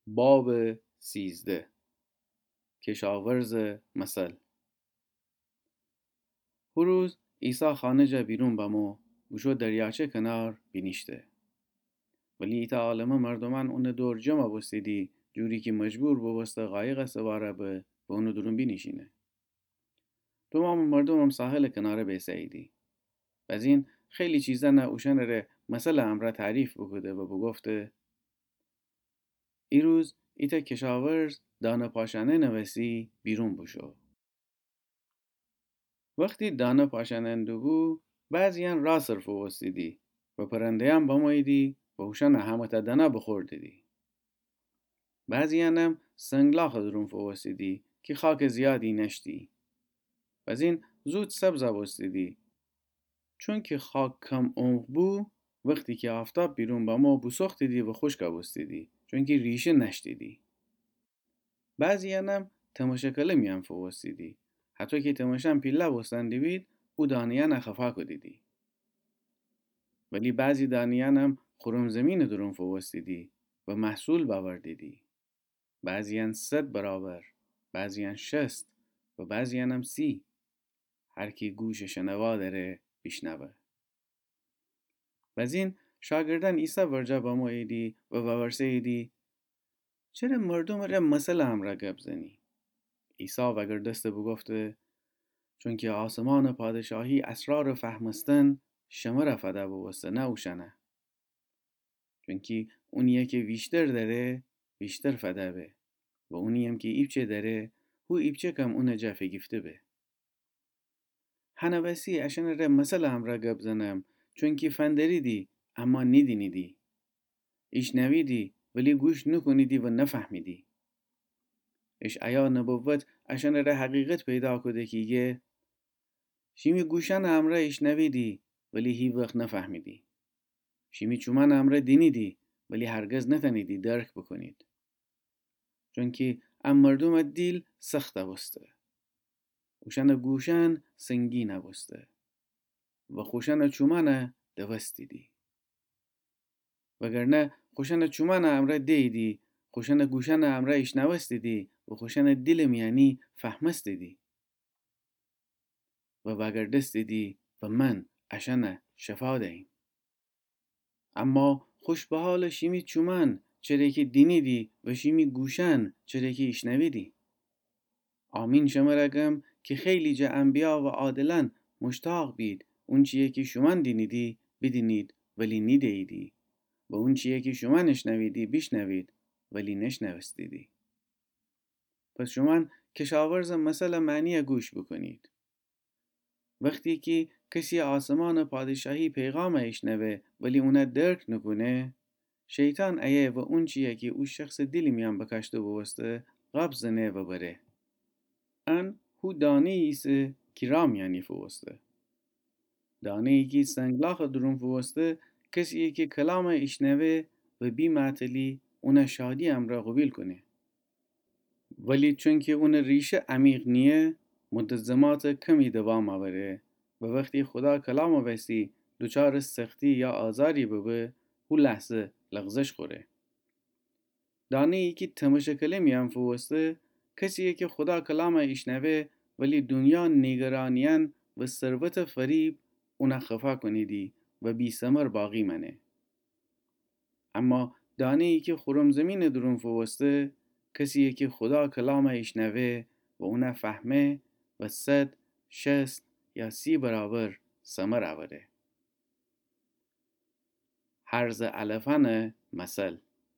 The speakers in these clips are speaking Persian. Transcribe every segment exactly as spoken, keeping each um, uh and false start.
باب سیزده کشاورز مثل هر روز عیسی خانه جا بیرون بمو بشو دریاچه کنار بینیشته. ولی ایتا عالمه مردمان اون دور جمع بستیدی جوری که مجبور ببسته قایق سواره به و اونو درون بینیشینه. تمام مردم هم ساحل کناره بیسایدی. از این خیلی چیزا نه اوشن ره مثل امره تعریف بکده و بگفته ای روز ایتا کشاورز دانه پاشنه نویسی بیرون بشو. وقتی دانه پاشننده بو بعضیان را صرف وستیدی و پرنده هم بمایدی و هوشن همه تا دانه بخوردیدی. بعضیان هم سنگلاخ درون فوستیدی که خاک زیادی نشتی. و از این زود سبزه وستیدی چون که خاک کم عمق بو وقتی که آفتاب بیرون بما بسختیدی و خشک وستیدی چون که ریشه نشتیدی. بعضیان هم تماشکله میان فوستیدی حتی که تماشم پیله وستندی بید او دانیان خفا کدیدی. ولی بعضی دانیان هم خرم زمین درون فوستیدی و محصول باوردیدی. بعضیان صد برابر، بعضیان شست و بعضیان هم سی. هر کی گوش شنوا داره بشنوه. و از این شاگردان عیسی ورجا بمایدی و باورسیدی چرا مردم را مثل هم را گپ زنی؟ عیسی وگردست بگفته چون که آسمان پادشاهی اسرار فهمستن شما را فدا بوسته نه اوشنه. چون که اونیه که بیشتر داره بیشتر فدا به و اونی هم که ایبچه داره هو ایبچه کم اون جفه گفته به. هنوسی اشن ره مثل هم را گپ زنم چون که فندریدی اما ندینیدی. ایش نویدی ولی گوش نکنیدی و نفهمیدی. ایش ایا نبوت اشن ره حقیقت پیدا کده که یه شیمی گوشن امره ایش نویدی ولی هی وقت نفهمیدی. شیمی چومن امره دینیدی ولی هرگز نتنیدی درک بکنید. چون که ام مردم دیل سخت بسته. وشن گوشن سنگین بسته. و خوشن چومن دوستیدی. وگرنه خوشن چومن امره دیدی خوشن گوشن امره ایش نوستیدی و خوشن دیل میانی فهمستیدی. و وگردستیدی و من اشن شفا دهیم. اما خوش به حال شیمی چومن چرا که دینیدی و شیمی گوشن چرا که اشنویدی. آمین شما رگم که خیلی جا انبیا و عادلن مشتاق بید اون چیه که شما دینیدی بدینید ولی نیدیدی و اون چیه که شما نشنویدی بشنوید ولی نشنوستیدی. پس شما کشاورز مثل معنی گوش بکنید. وقتی که کسی آسمان پادشاهی پیغام اشنوه ولی اونه درک نکنه شیطان ایه و اون چیه که او شخص دلی میان بکشته بوسته قبض نه و بره. ان هو دانه ایسه که را میانی فوسته. دانه ای که سنگلاخ درون فوسته کسیه که کلام اشنوه و بی معطلی اونه شادی امرا قبیل کنه. ولی چون که اون ریشه عمیق نیه مدزمات کمی دوام آوره و وقتی خدا کلام وسی دوچار سختی یا آزاری ببه هو لحظه لغزش خوره. دانه ای که تمشکله میان فوسته کسیه که خدا کلام اشنوه ولی دنیا نگرانیان و ثروت فریب اون خفا کنیدی و بی ثمر باقی منه. اما دانه ای که خرم زمین درون فوسته کسیه که خدا کلام اشنوه و اون فهمه و صد شست یا سی برابر ثمر آوره. حرز علفن مثل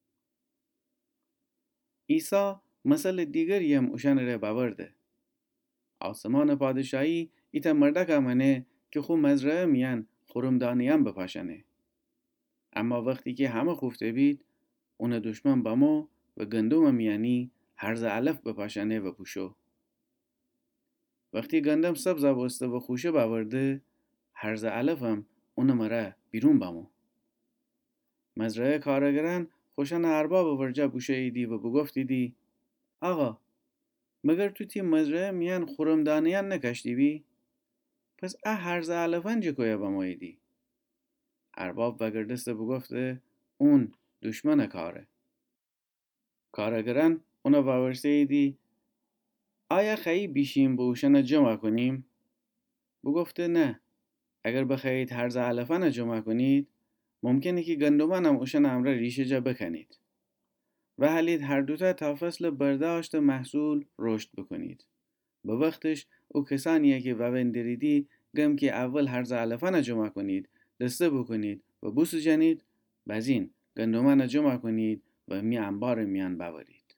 عیسی مثل دیگری هم اوشن ره باورده. آسمان پادشاهی ایتا مردک منه که خو مزرعه میان خورم دانیان بپاشنه. اما وقتی که همه خفته بید اون دشمن بمو و گندم میانی حرز علف بپاشنه و پوشو. وقتی گندم سبز بسته و خوشه باورده حرز علف هم اون مره بیرون بمو. مزرعه کارگران خوشن ارباب ورجا بوشه ایدی و بگفتی دی آقا مگر تو تی مزرعه میان خورم دانیان نکشتی بی؟ پس اه هرز علفان جه کویا بمایدی. ارباب وگردسته بگفته اون دشمن کاره. کارگران اونا واورسیدی آیا خیلی بیشیم به اوشن جمع کنیم؟ بگفته نه. اگر بخواهید هرز علفان جمع کنید ممکنه که گندمان هم اوشن امره ریشه جا بکنید و حالید هر دوتا تا فصل برداشت محصول رشد بکنید. به وقتش او کسانیه که ووندریدی گم که اول هرز علفان جمع کنید، دسته بکنید و بوسو جنید، بزین گندمان جمع کنید و می انبار میان بورید.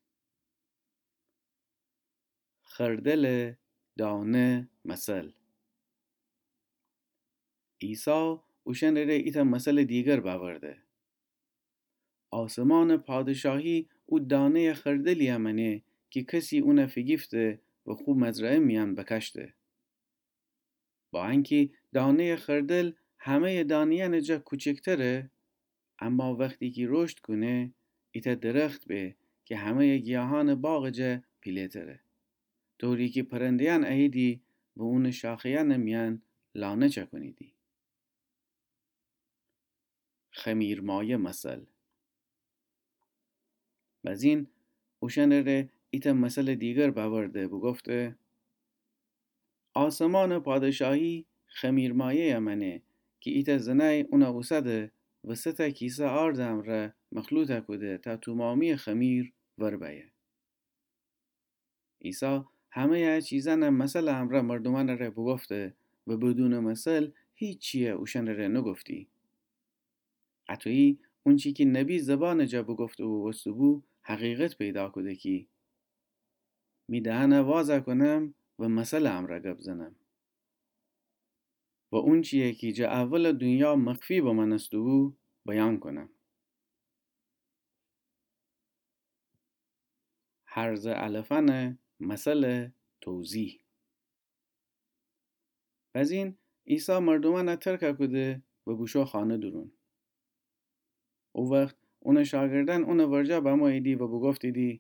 خردل دانه مثل عیسی اوشن ره ایتا مثل دیگر باورده. آسمان پادشاهی او دانه خردلی همنه که کسی اون فگیفته و خوب مزرعه میان بکشته. با اینکه دانه خردل همه دانیان جا کوچکتره، اما وقتی که رشد کنه ایتا درخت به که همه گیاهان باغ جا پیله تره. طوری که پرندیان ایدی و اون شاخیان میان لانه چه کنیدی. خمیرمایه مثل بزین اوشن ره ایتا مثل دیگر باورده بگفته آسمان پادشاهی خمیرمایه منه که ایتا زنای اونا اوسده و ستا کیسه آردم را مخلوطه کده تا تومامی خمیر وربایه. عیسی همه چیزان مثل امره مردمان را بگفته و بدون مثل هیچ چیه اوشن را نگفتی. حتی اون چی که نبی زبان جا بگفته و وستبو حقیقت پیدا کده کی می دهنه وازه کنم و مثل امره گب زنم. و اون چیه که جا اول دنیا مخفی با من استو بیان کنم. هرز علفان مثل توضیح بزین عیسی مردمان ترک کده و بوشو خانه درون. او وقت اون شاگردان اون ورجا با ما ایدی و بگفت ایدی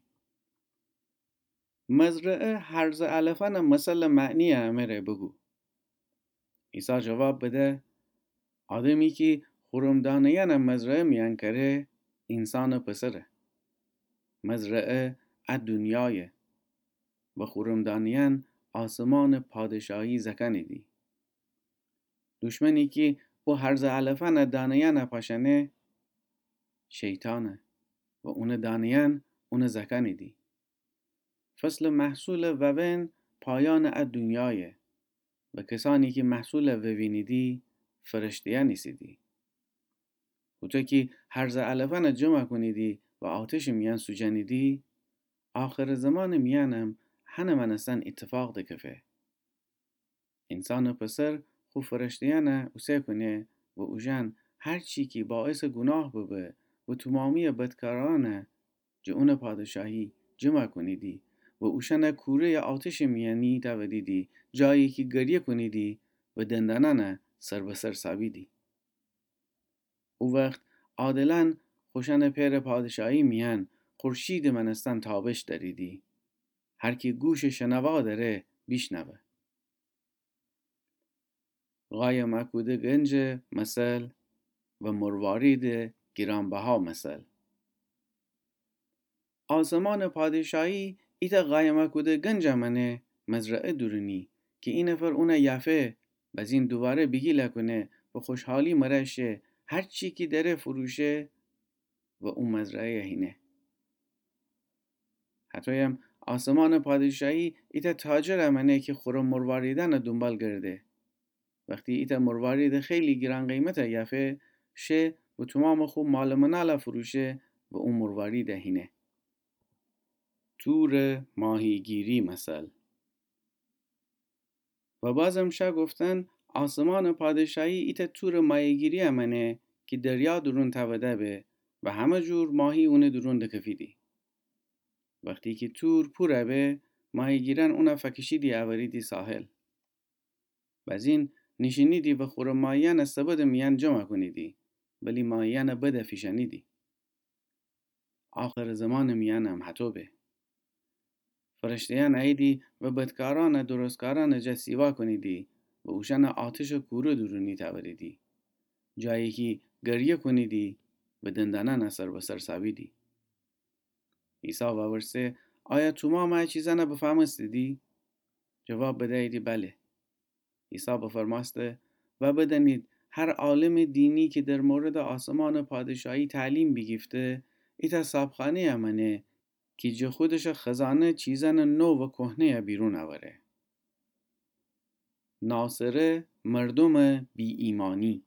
مزرعه هرز علفان مثل معنی امره بگو. عیسی جواب بده آدمی که خورمدانیان مزرعه میان کره انسان پسره. مزرعه اد دنیای و خورمدانیان آسمان پادشاهی زکنی دی. دشمنی که او هرز علفان دانیان پاشنه شیطانه و اون دانیان اون زکنی دی. فصل محصول وون پایان اد دنیای و کسانی که محصول ووینی دی فرشتیان نیسیدی. و تو که هرز علفان جمع کنیدی و آتش میان سوجنیدی آخر زمان میانم هنه منستن اتفاق دکفه. انسان پسر خو فرشتیانه اوسه کنه و اوژن هر چی که باعث گناه ببه و تمامی بدکارانه جون پادشاهی جمع کنیدی و اوشن کوره آتش میانی دویدیدی جایی که گریه کنیدی و دندانانه سر به سر سابیدی. او وقت عادلان خوشن پیر پادشاهی میان خورشید منستان تابش دریدی. هر کی گوش شنوا داره بیشنوه. غای مکوده گنج مثل و مروارید گرانبها مثل. آسمان پادشاهی ایتا غای مکوده گنج منه مزرعه درونی که این نفر اونه یافه بزین دوباره بگی لکنه و خوشحالی مرشه هر چی که داره فروشه و اون مزرعه هینه. حتی هم آسمان پادشاهی ایتا تاجر منه که خورم مرواریدن دنبال گرده. وقتی ایتا مروارید خیلی گران قیمت یافه شه و تمام خوب مال منال فروشه و اون مروارید هینه. تور ماهیگیری مثل و بازم شا گفتن آسمان پادشاهی ایتا تور ماهیگیری همنه که دریا درون توده به و همه جور ماهی اونه درون دکفیدی. وقتی که تور پوره به ماهیگیرن اونه فکشیدی اوریدی ساحل. بزین نشینیدی و خور ماهیان استباد میان جمع کنیدی ولی ماهیان بده فیشنیدی. آخر زمان میان هم حتو به. فرشتیان ایدی و بدکاران درستکاران جا سیوا کنیدی و اوشن آتش کوره درونی توریدی. جایی که گریه کنیدی و دندانان سر و سر سابیدی. عیسی و ورسه آیا تو ما ما چیزا بفهمستیدی؟ جواب بده ایدی بله. عیسی بفرماسته و بدانید هر عالم دینی که در مورد آسمان پادشاهی تعلیم بگیفته ایتا صابخانه امنه که جو خودش خزانه چیزن نو و کهنه بیرون آوره. ناصره مردم بی ایمانی.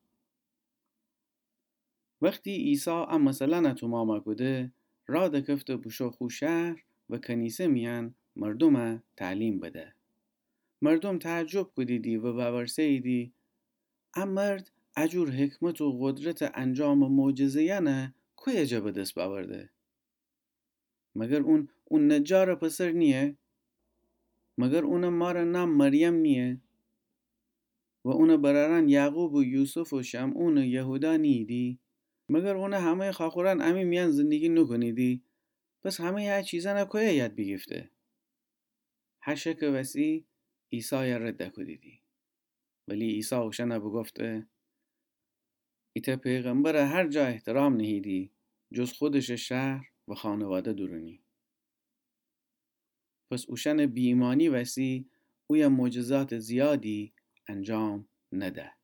وقتی عیسی ام مثلا تو ماما کده را دکفت بشو خو شهر و کنیسه میان مردم تعلیم بده. مردم تعجب کدیدی و باورسه ایدی ام مرد اجور حکمت و قدرت انجام معجزه یانه کوی جا به دست باورده؟ مگر اون اون نجار پسر نیه؟ مگر اون مار نام مریم نیه؟ و اون براران یعقوب و یوسف و شمعون و یهودا نیدی؟ مگر اون همه خاخوران امی میان زندگی نکنیدی؟ پس همه ها چیزا نکویه یاد بگیفته. هر شک وسی عیسی رد کدیدی. ولی عیسی اوشنه بگفته ایتا پیغمبر هر جا احترام نهیدی جز خودش شهر و خانواده درونی. پس اوشن بی ایمانی وسی اوی معجزات زیادی انجام نده.